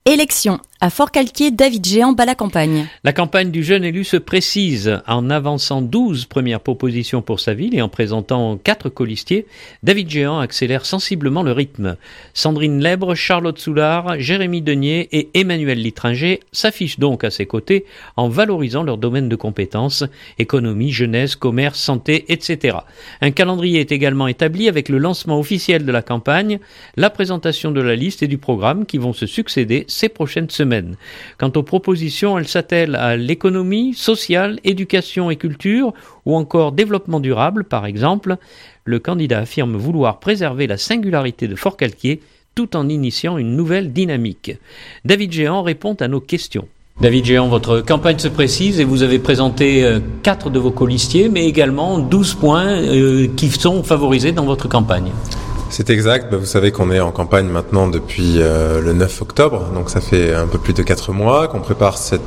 Élection. À Forcalquier, David Géant bat la campagne. La campagne du jeune élu se précise. En avançant 12 premières propositions pour sa ville et en présentant 4 colistiers, David Géant accélère sensiblement le rythme. Sandrine Lèbre, Charlotte Soulard, Jérémy Denier et Emmanuel Littringer s'affichent donc à ses côtés en valorisant leur domaine de compétences, économie, jeunesse, commerce, santé, etc. Un calendrier est également établi avec le lancement officiel de la campagne, la présentation de la liste et du programme qui vont se succéder ces prochaines semaines. Quant aux propositions, elles s'attellent à l'économie, sociale, éducation et culture, ou encore développement durable, par exemple. Le candidat affirme vouloir préserver la singularité de Forcalquier tout en initiant une nouvelle dynamique. David Géant répond à nos questions. David Géant, votre campagne se précise et vous avez présenté 4 de vos colistiers, mais également 12 points qui sont favorisés dans votre campagne. C'est exact, vous savez qu'on est en campagne maintenant depuis le 9 octobre, donc ça fait un peu plus de 4 mois qu'on prépare ce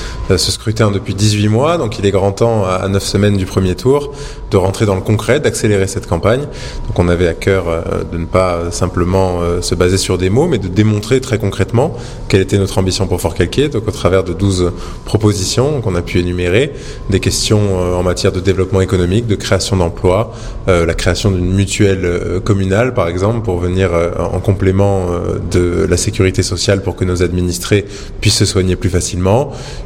scrutin depuis 18 mois, donc il est grand temps à 9 semaines du premier tour de rentrer dans le concret, d'accélérer cette campagne. Donc on avait à cœur de ne pas simplement se baser sur des mots, mais de démontrer très concrètement quelle était notre ambition pour Forcalquier, donc au travers de 12 propositions qu'on a pu énumérer, des questions en matière de développement économique, de création d'emplois, la création d'une mutuelle communale, par exemple, pour venir en complément de la sécurité sociale pour que nos administrés puissent se soigner plus facilement.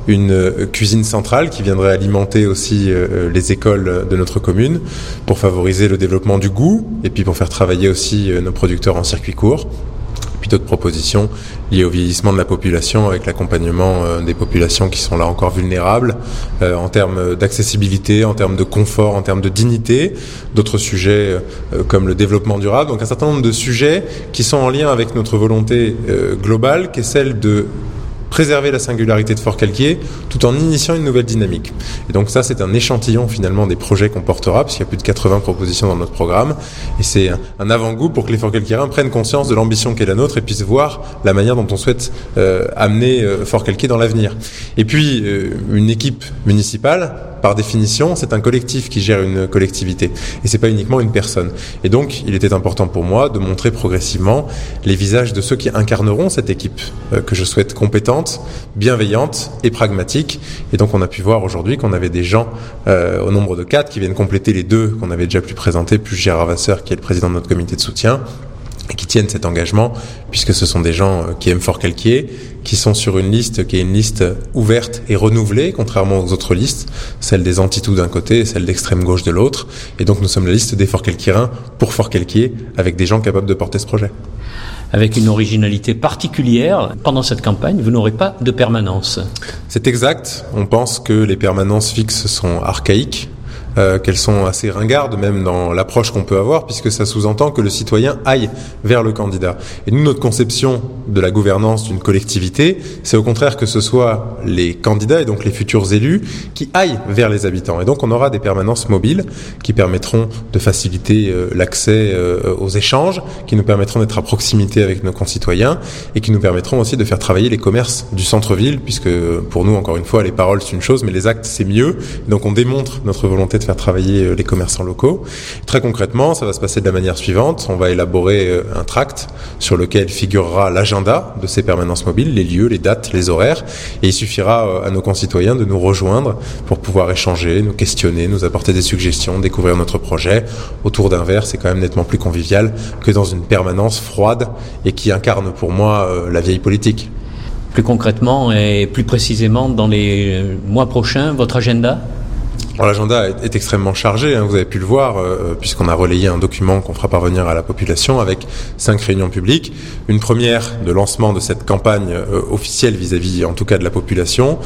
Une cuisine centrale qui viendrait alimenter aussi les écoles de notre commune pour favoriser le développement du goût et puis pour faire travailler aussi nos producteurs en circuit court. Puis d'autres propositions liées au vieillissement de la population avec l'accompagnement des populations qui sont là encore vulnérables en termes d'accessibilité, en termes de confort, en termes de dignité. D'autres sujets comme le développement durable. Donc un certain nombre de sujets qui sont en lien avec notre volonté globale qui est celle de préserver la singularité de Forcalquier tout en initiant une nouvelle dynamique. Et donc ça, c'est un échantillon finalement des projets qu'on portera, puisqu'il y a plus de 80 propositions dans notre programme. Et c'est un avant-goût pour que les Forcalquiérains prennent conscience de l'ambition qui est la nôtre et puissent voir la manière dont on souhaite amener Forcalquier dans l'avenir. Et puis, une équipe municipale, par définition, c'est un collectif qui gère une collectivité. Et c'est pas uniquement une personne. Et donc, il était important pour moi de montrer progressivement les visages de ceux qui incarneront cette équipe que je souhaite compétente, bienveillante et pragmatique. Et donc, on a pu voir aujourd'hui qu'on avait des gens au nombre de 4 qui viennent compléter les 2 qu'on avait déjà pu présenter, plus Gérard Vasseur qui est le président de notre comité de soutien, et qui tiennent cet engagement, puisque ce sont des gens qui aiment Forcalquier, qui sont sur une liste qui est une liste ouverte et renouvelée, contrairement aux autres listes, celle des anti-tout d'un côté et celle d'extrême gauche de l'autre. Et donc nous sommes la liste des Forcalquiérains pour Forcalquier, avec des gens capables de porter ce projet. Avec une originalité particulière, pendant cette campagne, vous n'aurez pas de permanence. C'est exact. On pense que les permanences fixes sont archaïques, qu'elles sont assez ringardes même dans l'approche qu'on peut avoir, puisque ça sous-entend que le citoyen aille vers le candidat. Et nous, notre conception de la gouvernance d'une collectivité, c'est au contraire que ce soit les candidats et donc les futurs élus qui aillent vers les habitants. Et donc on aura des permanences mobiles qui permettront de faciliter l'accès aux échanges, qui nous permettront d'être à proximité avec nos concitoyens et qui nous permettront aussi de faire travailler les commerces du centre-ville, puisque pour nous, encore une fois, les paroles c'est une chose, mais les actes c'est mieux. Et donc on démontre notre volonté de faire travailler les commerçants locaux. Très concrètement, ça va se passer de la manière suivante. On va élaborer un tract sur lequel figurera l'agenda de ces permanences mobiles, les lieux, les dates, les horaires. Et il suffira à nos concitoyens de nous rejoindre pour pouvoir échanger, nous questionner, nous apporter des suggestions, découvrir notre projet. Autour d'un verre, c'est quand même nettement plus convivial que dans une permanence froide et qui incarne pour moi la vieille politique. Plus concrètement et plus précisément, dans les mois prochains, votre agenda ? Alors, l'agenda est extrêmement chargé, vous avez pu le voir, puisqu'on a relayé un document qu'on fera parvenir à la population avec 5 réunions publiques. Une première de lancement de cette campagne officielle vis-à-vis, en tout cas, de la population,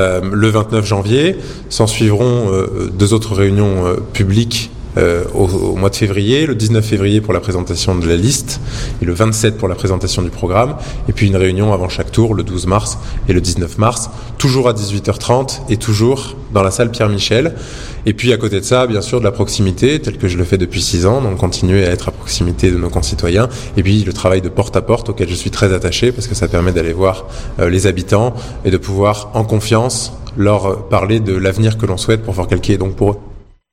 le 29 janvier. S'en suivront 2 autres réunions publiques au mois de février, le 19 février pour la présentation de la liste et le 27 pour la présentation du programme, et puis une réunion avant chaque tour le 12 mars et le 19 mars, toujours à 18h30 et toujours dans la salle Pierre-Michel. Et puis à côté de ça, bien sûr, de la proximité, tel que je le fais depuis 6 ans, donc continuer à être à proximité de nos concitoyens, et puis le travail de porte-à-porte auquel je suis très attaché parce que ça permet d'aller voir les habitants et de pouvoir en confiance leur parler de l'avenir que l'on souhaite pour Forcalquier et donc pour eux.